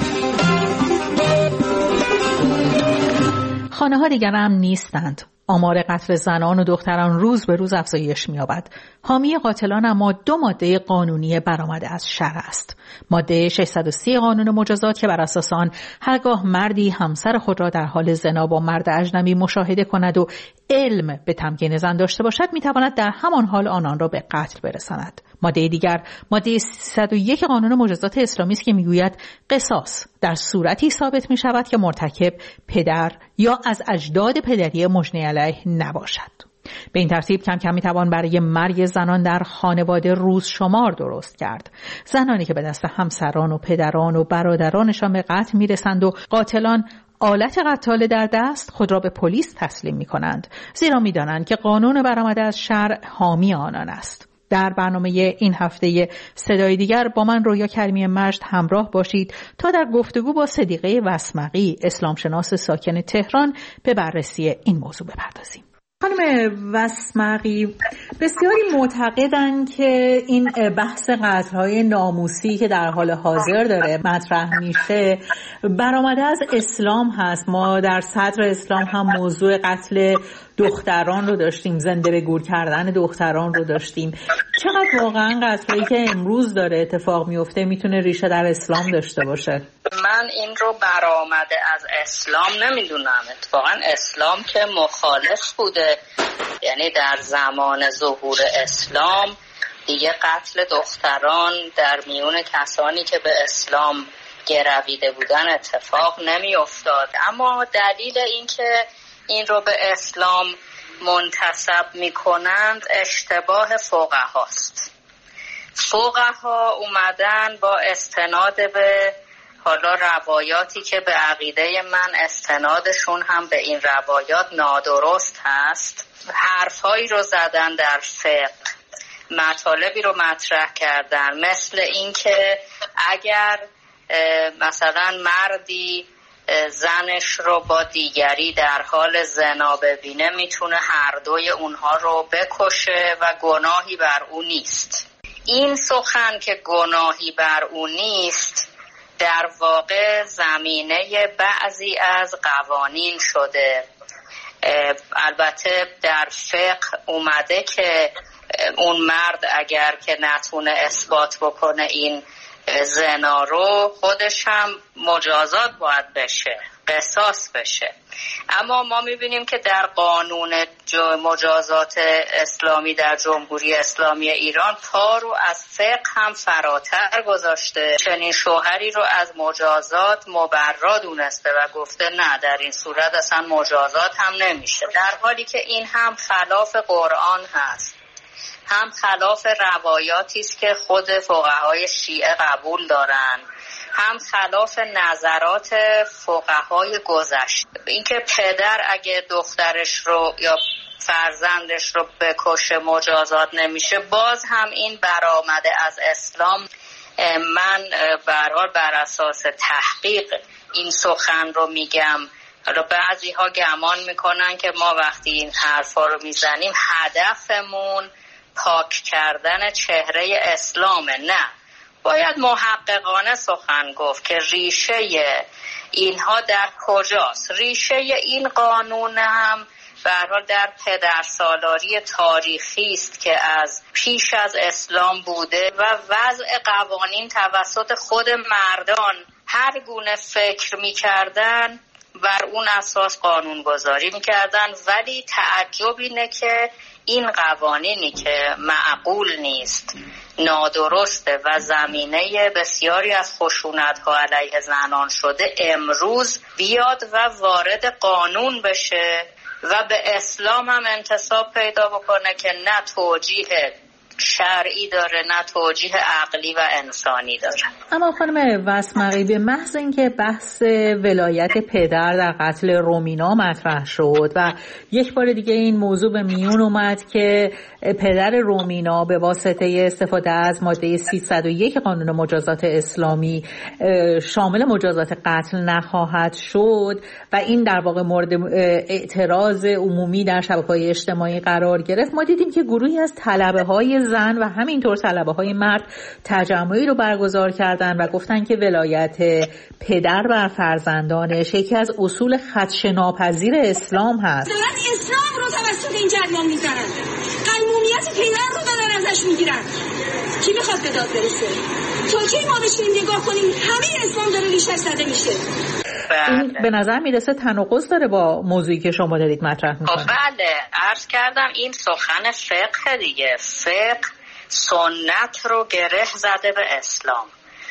خانه ها دیگر هم نیستند. آمار قتل زنان و دختران روز به روز افزایش می‌یابد. حامی قاتلان اما 2 ماده قانونی برآمده از شرع است. ماده 630 قانون مجازات که بر اساس آن هرگاه مردی همسر خود را در حال زنا با مرد اجنبی مشاهده کند و علم به تمکین زن داشته باشد می‌تواند در همان حال آنان را به قتل برساند. ماده دیگر ماده 301 قانون مجازات اسلامی است که میگوید قصاص در صورتی ثابت می شود که مرتکب پدر یا از اجداد پدری مجنی علیه نباشد. به این ترتیب کم کم می توان برای مرگ زنان در خانواده روز شمار درست کرد. زنانی که به دست همسران و پدران و برادرانشان به قتل می رسند و قاتلان آلت قتال در دست خود را به پلیس تسلیم می کنند، زیرا می دانند که قانون برآمده از شرع حامی آنان است. در برنامه این هفته صدای دیگر با من رویا کریمی مجد همراه باشید تا در گفتگو با صدیقه وسمقی، اسلامشناس ساکن تهران، به بررسی این موضوع بپردازیم. خانم وسمقی، بسیاری معتقدند که این بحث قتل‌های ناموسی که در حال حاضر داره مطرح میشه برآمده از اسلام هست. ما در صدر اسلام هم موضوع قتل دختران رو داشتیم، زنده به گور کردن دختران رو داشتیم. چقدر واقعا قتلایی که امروز داره اتفاق میفته میتونه ریشه در اسلام داشته باشه؟ من این رو برآمده از اسلام نمیدونم. اتفاقا اسلام که مخالف بوده، یعنی در زمان ظهور اسلام دیگه قتل دختران در میون کسانی که به اسلام گرویده بودن اتفاق نمی افتاد. اما دلیل این که این رو به اسلام منتسب می کنند اشتباه فقهاست. فقها اومدن با استناد به حالا روایاتی که به عقیده من استنادشون هم به این روایات نادرست هست، حرفهایی رو زدن در فقه، مطالبی رو مطرح کردن، مثل این که اگر مثلا مردی زنش رو با دیگری در حال زنا ببینه میتونه هر دوی اونها رو بکشه و گناهی بر او نیست. این سخن که گناهی بر او نیست در واقع زمینه بعضی از قوانین شده. البته در فقه اومده که اون مرد اگر که نتونه اثبات بکنه این زنا رو، خودش هم مجازات باید بشه، قصاص بشه. اما ما میبینیم که در قانون مجازات اسلامی در جمهوری اسلامی ایران پا رو از فقه هم فراتر گذاشته، چنین شوهری رو از مجازات مبرا دونسته و گفته نه، در این صورت اصلا مجازات هم نمیشه، در حالی که این هم خلاف قرآن هست، هم خلاف روایاتی است که خود فقهای شیعه قبول دارن، هم خلاف نظرات فقهای گذشته. اینکه پدر اگه دخترش رو یا فرزندش رو بکشه مجازات نمیشه، باز هم این برآمده از اسلام. من به هر حال بر اساس تحقیق این سخن رو میگم. حالا بعضی ها گمان میکنن که ما وقتی این حرفا رو میزنیم هدفمون پاک کردن چهره اسلامه. نه، باید محققانه سخن گفت که ریشه اینها در کجاست. ریشه این قانون هم به هر حال در پدرسالاری تاریخی است که از پیش از اسلام بوده و وضع قوانین توسط خود مردان هر گونه فکر می‌کردن بر اون اساس قانون گذاری می‌کردن. ولی تعجب اینه که این قوانینی که معقول نیست، نادرسته و زمینه بسیاری از خشونت‌ها علیه زنان شده، امروز بیاد و وارد قانون بشه و به اسلام هم انتساب پیدا بکنه که نه توجیه شرعی داره نه توجیه عقلی و انسانی داره. اما خانم وسمقی، به محض اینکه بحث ولایت پدر در قتل رومینا مطرح شد و یک بار دیگه این موضوع به میون اومد که پدر رومینا به واسطه استفاده از ماده 301 قانون مجازات اسلامی شامل مجازات قتل نخواهد شد و این در واقع مورد اعتراض عمومی در شبکه‌های اجتماعی قرار گرفت، ما دیدیم که گروهی از طلبه‌های زن و همینطور طلبه‌های مرد تجمعی رو برگزار کردن و گفتن که ولایت پدر بر فرزندانش یکی از اصول خدشه‌ناپذیر اسلام هست. دارن اسلام رو توسط این جریان میزنن، قیمومیت پدر رو دارن ازش میگیرن. کی میخواد به داد برسه؟ تا کی ما بشینیم نگاه کنیم همه اسلام داره ریشش زده میشه؟ این به نظر میرسه تناقض داره با موضوعی که شما دارید مطرح میکنید. بله، عرض کردم این سخن فقه دیگه. فقه سنت رو گره زده به اسلام.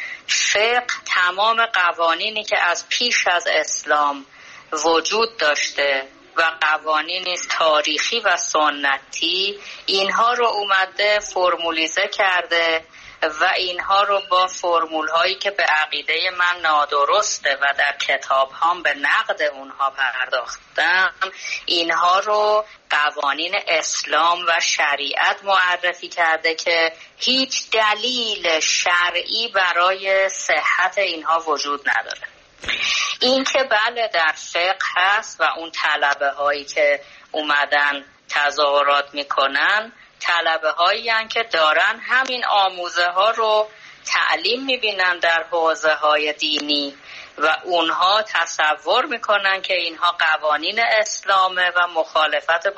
فقه تمام قوانینی که از پیش از اسلام وجود داشته و قوانینی تاریخی و سنتی، اینها رو اومده فرمولیزه کرده و اینها رو با فرمول هایی که به عقیده من نادرسته و در کتاب هم به نقد اونها پرداختم، اینها رو قوانین اسلام و شریعت معرفی کرده که هیچ دلیل شرعی برای صحت اینها وجود نداره. این که بله در فقه هست و اون طلبه هایی که اومدن تظاهرات میکنن طلبه هایی هستند که دارن همین آموزه ها رو تعلیم میبینن در حوزه های دینی و اونها تصور میکنن که اینها قوانین اسلامه و مخالفت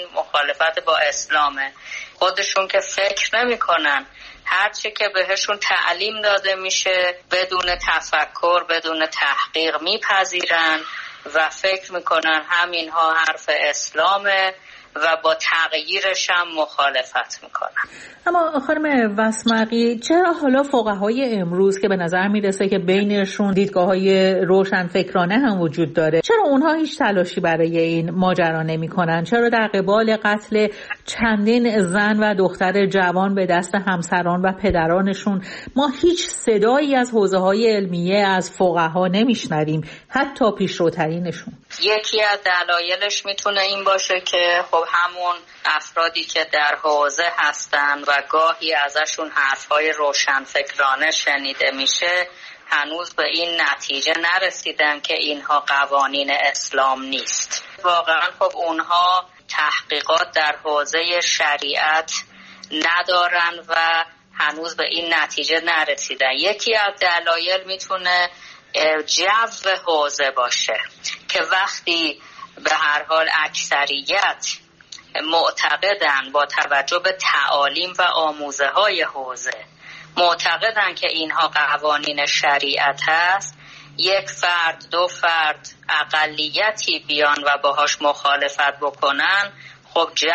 با اسلامه. خودشون که فکر نمیکنن، هرچی که بهشون تعلیم داده میشه بدون تفکر بدون تحقیق میپذیرن و فکر میکنن همینها حرف اسلامه و با تغییرش هم مخالفت میکنن. اما خانم وسمقی، چرا حالا فقهای امروز که به نظر میرسه که بینشون دیدگاه‌های روشن فکرانه هم وجود داره، چرا اونها هیچ تلاشی برای این ماجرا نمی‌کنن؟ چرا در قبال قتل چندین زن و دختر جوان به دست همسران و پدرانشون ما هیچ صدایی از حوزه‌های علمیه از فقها نمیشنویم، حتی پیشروترینشون؟ یکی از دلایلش میتونه این باشه که خب همون افرادی که در حوزه هستن و گاهی ازشون حرفای روشنفکرانه شنیده میشه هنوز به این نتیجه نرسیدن که اینها قوانین اسلام نیست. واقعا خب اونها تحقیقات در حوزه شریعت ندارن و هنوز به این نتیجه نرسیدن. یکی از دلایل میتونه جو حوزه باشه که وقتی به هر حال اکثریت معتقدن با توجه به تعالیم و آموزه های حوزه معتقدن که اینها قوانین شریعت هست، یک فرد دو فرد اقلیتی بیان و باهاش مخالفت بکنن، خب جو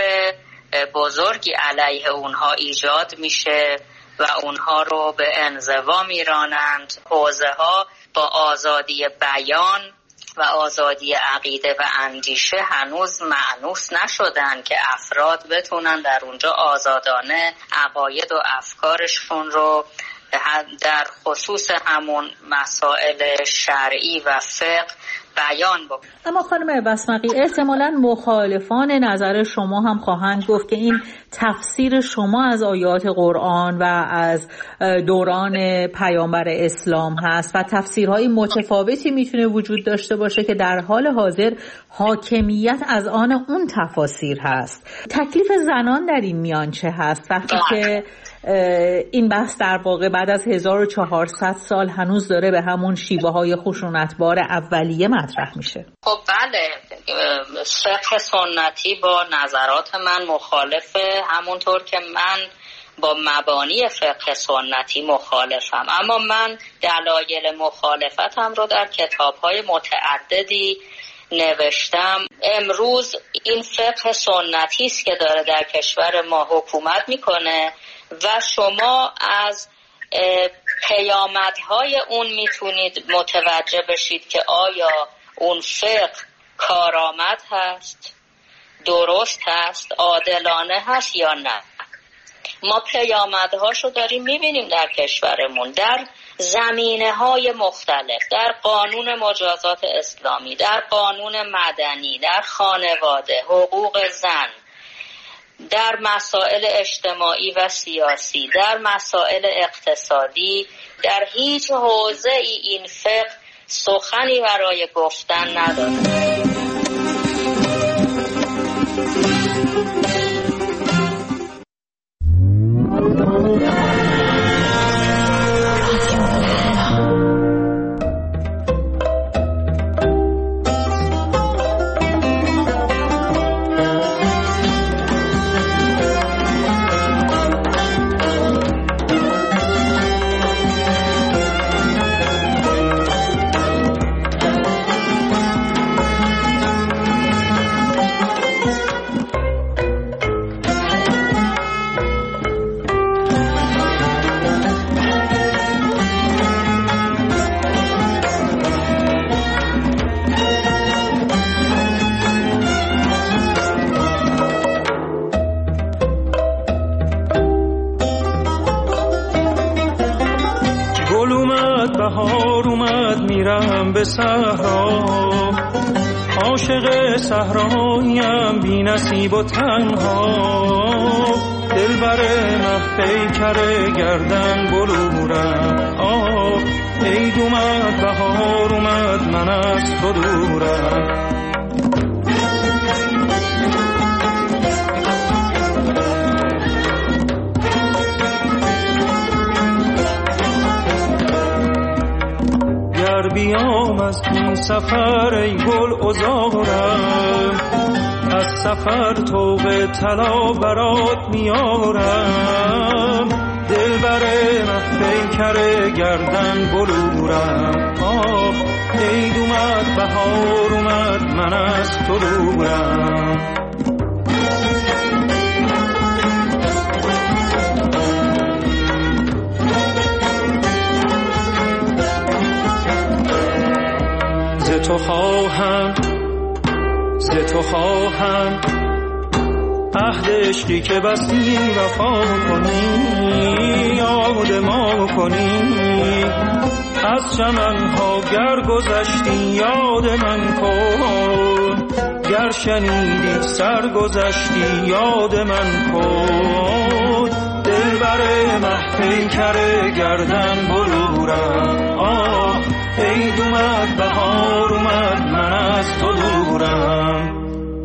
بزرگی علیه اونها ایجاد میشه و اونها رو به انزوا میرانند. حوزه ها با آزادی بیان و آزادی عقیده و اندیشه هنوز مأنوس نشدن که افراد بتونن در اونجا آزادانه عقاید و افکارشون رو در خصوص همون مسائل شرعی و فقه بیان بکنن. اما خانم وسمقی، احتمالاً مخالفان نظر شما هم خواهند گفت که این تفسیر شما از آیات قرآن و از دوران پیامبر اسلام هست و تفسیرهای متفاوتی میتونه وجود داشته باشه که در حال حاضر حاکمیت از آن اون تفاسیر هست. تکلیف زنان در این میان چه هست وقتی که این بحث در واقع بعد از 1400 سال هنوز داره به همون شیوه های خشونتبار اولیه مطرح میشه؟ خب بله، فقه سنتی با نظرات من مخالفه، همونطور که من با مبانی فقه سنتی مخالفم، اما من دلایل مخالفتم رو در کتاب‌های متعددی نوشتم. امروز این فقه سنتی است که داره در کشور ما حکومت میکنه و شما از پیامدهای اون میتونید متوجه بشید که آیا اون فقه کارآمد هست، درست هست، عادلانه هست یا نه. ما پیامدهاشو داریم میبینیم در کشورمون، در زمینه‌های مختلف، در قانون مجازات اسلامی، در قانون مدنی، در خانواده، حقوق زن، در مسائل اجتماعی و سیاسی، در مسائل اقتصادی. در هیچ حوزه این فقه سخنی برای گفتن نداره. صحرا عاشق صحراییم بی نصیب و تنها، دلبر مه پیکر گردن بلورم. عید اومد بهار اومد من از تو دورم. بیام از این سفر ای گل عذارم، از سفر توبه طلا برات میارم. دلبر مه پیکر گردن بلورم. عید اومد بهار اومد من از تو دورم. ز تو خواهم عهد عشقی که بستی وفا کنی، یاد ما کنی. از چمن‌ها گر گذشتی یاد من کن، گر شنیدی سر گذشتی یاد من کن. دلبر مه پیکر گردن بلورم. عید اومد بهار اومد من از تو دورم.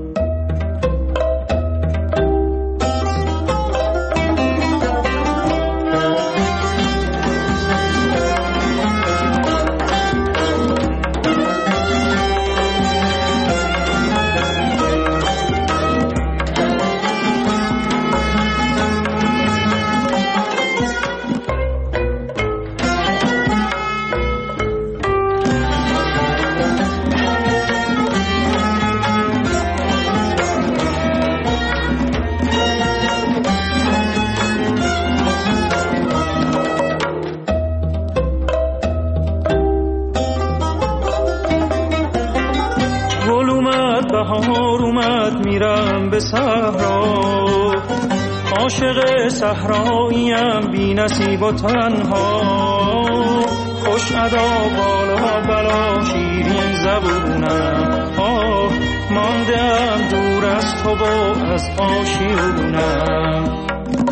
صحرا عاشق صحراییم بی نصیب و تنها، خوش ادا بالا بلا شیرین زبونم. ماندم دور از تو و از آشیونم.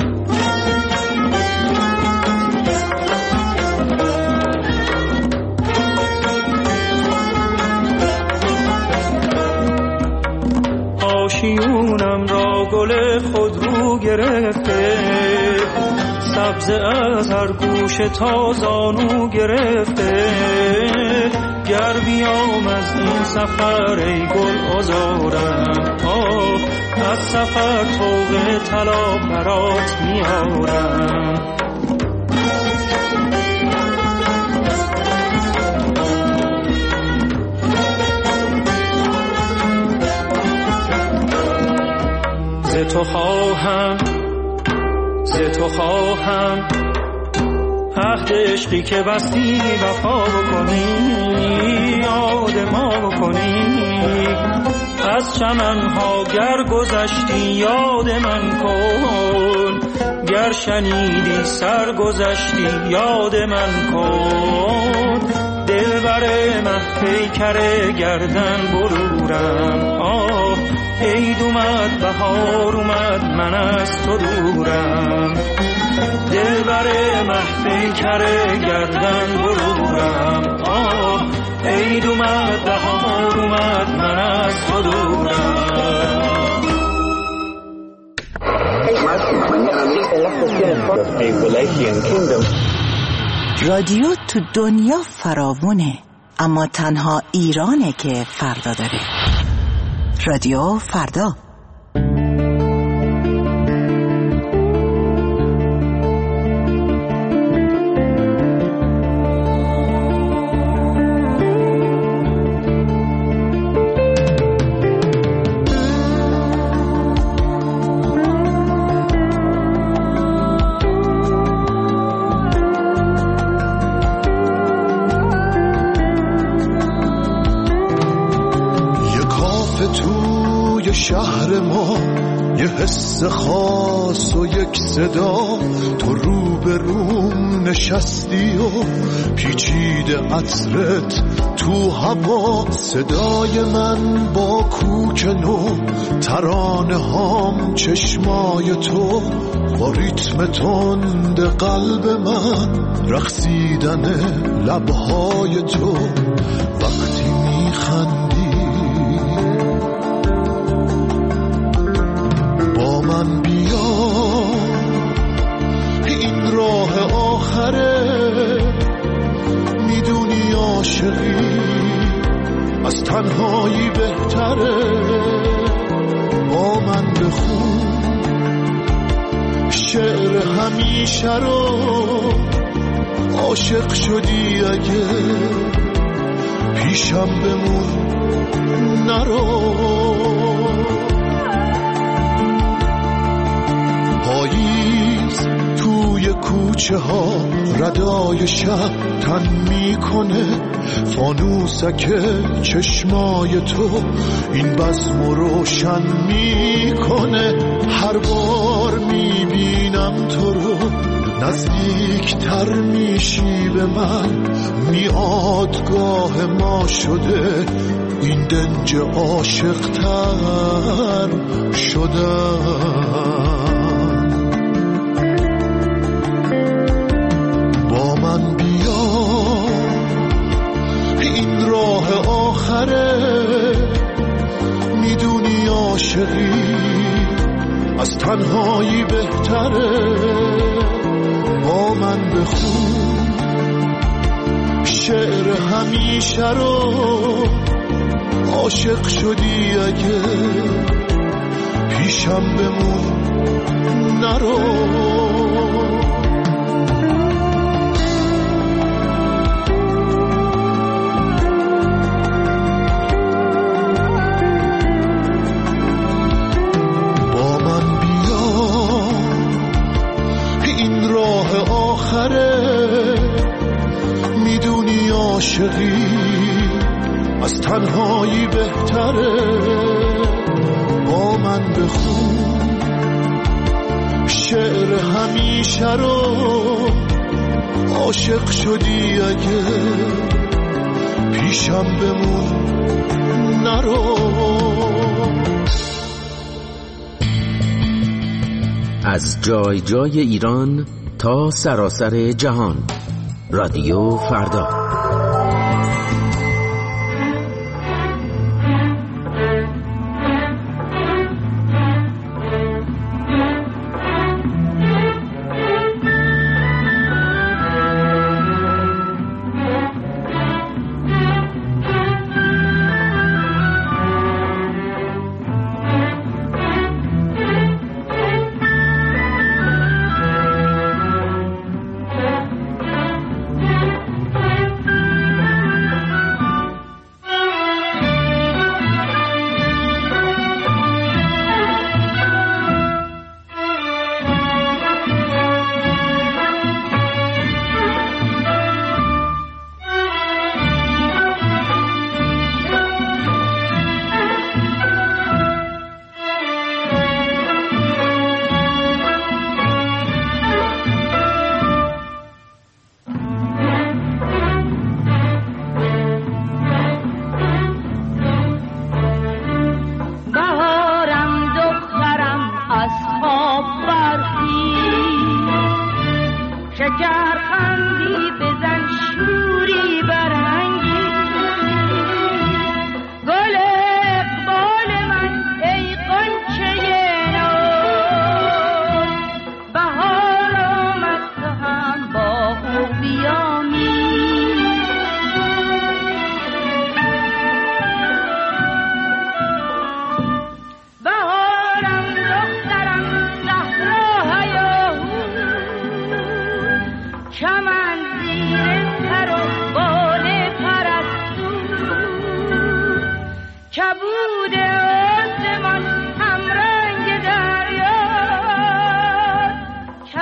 آشیونم را گل خود رو گرفته، سبز از هر گوش تا زانو گرفته. گر بیام از این سفر ای گل عذارم، از سفر توبه طلا برات میارم. ز تو خواهم عهد عشقی که بستی وفا بکنی، یاد ما بکنی. از چمنها گر گذشتی یاد من کن، گر اگر شنیدی سرگذشتی یاد من کن، دلبر مه پیکر گردن برورم. آه عید اومد بهار اومد من از تو دورم، دلبر مه پیکر گردن برورم. آه عید اومد بهار اومد من از تو دورم. رادیو تو دنیا فراوونه، اما تنها ایرانه که فردا داره. رادیو فردا. شهر ما یه حس خاص و یک صدا، تو رو به روم نشستی و پیچیده عطرت تو هوا. صدای من با کوک نو، ترانه هام چشمای تو، با ریتم تند قلب من رقصیدن لبهای تو. وقتی میخندی من بیا، این راه آخره، میدونی عاشقی از تنهایی بهتره. با من بخون شعر همیشه رو، عاشق شدی اگه پیشم بمون نرو. پاییز توی کوچه ها ردای شب تن میکنه، فانوسک چشمای تو این بزم روشن میکنه. هر بار میبینم تو رو نزدیکتر میشی به من، میادگاه ما شده این دنج عاشق‌تر شدن. با من بیا، این راه آخره، میدونی عاشقی از تنهایی بهتره. با من بخون شعر همیشه رو، عاشق شدی اگه پیشم بمون نرو. میدونی عاشقی از تنهایی بهتره. با من بخون شعر همیشه رو، عاشق شدی اگه پیشم بمون نرو. از جای جای ایران تا سراسر جهان، رادیو فردا.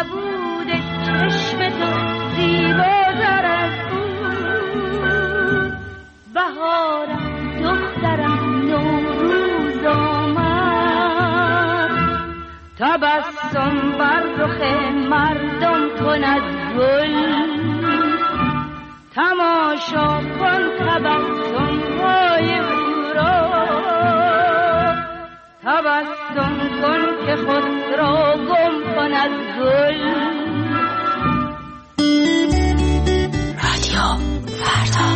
نبود چشم تو زیباتر از بهارم دخترم نوروز آمد تبسم بر رخ مردم کن از گل تماشا کن تبسم های او را تبسم کن که خود را گم کن از گل رادیو فردا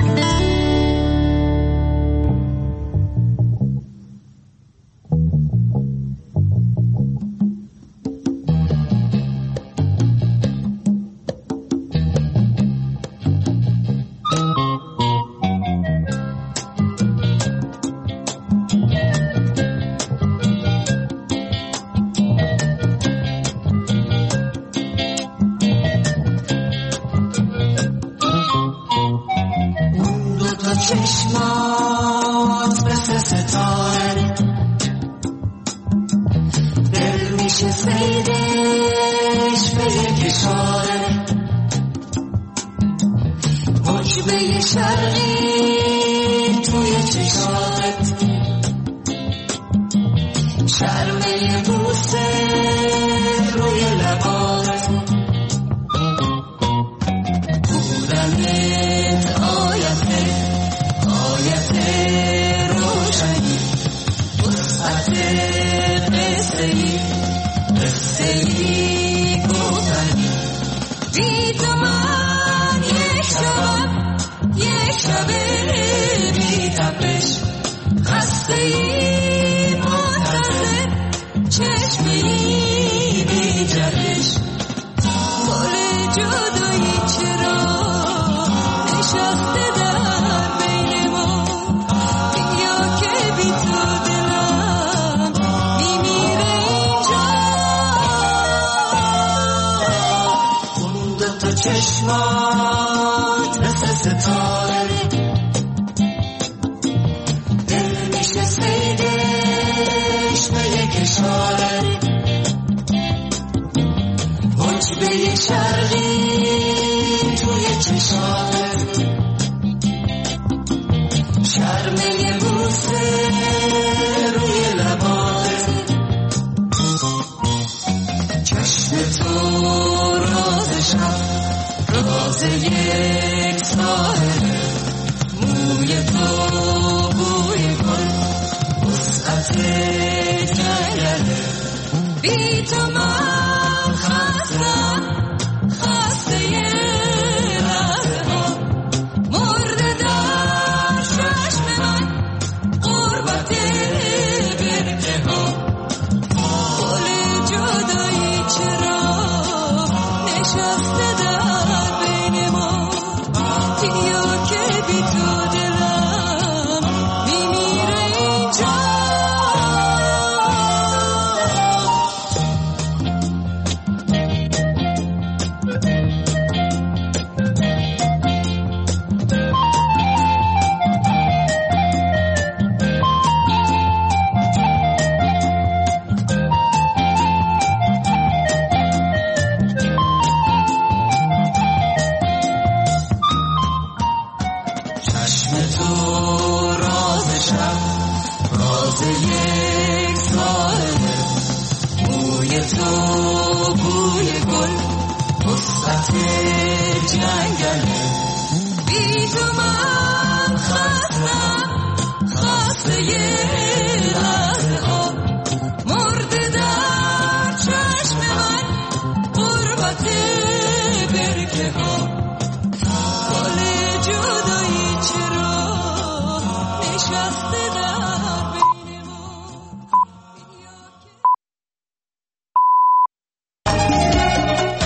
چشمات مثل ستاره دل میشه سیدش به یک اشاره حجبه شرقی توی چشمات شرمه بوسه روی لبات بودنت آیته روشنی وسعت قصه‌ای گفتنی بی تو من یک شب بی تپش خسته‌ای منتظر چشمه‌ای بی جهش گل جدایی چرا نشسته در چشمات مثل ستاره دل میشه سیدش به یک اشاره حجبه شرقی توی چشمات شرمه بوسه روی لبات چشم تو رازشم راز یک ساحل موی تو بوی گل وسعت جنگله بی تو من خسته رهه ها مرده در چشم من غربت برکه ها گل جدایی چرا نشسته در برکه ها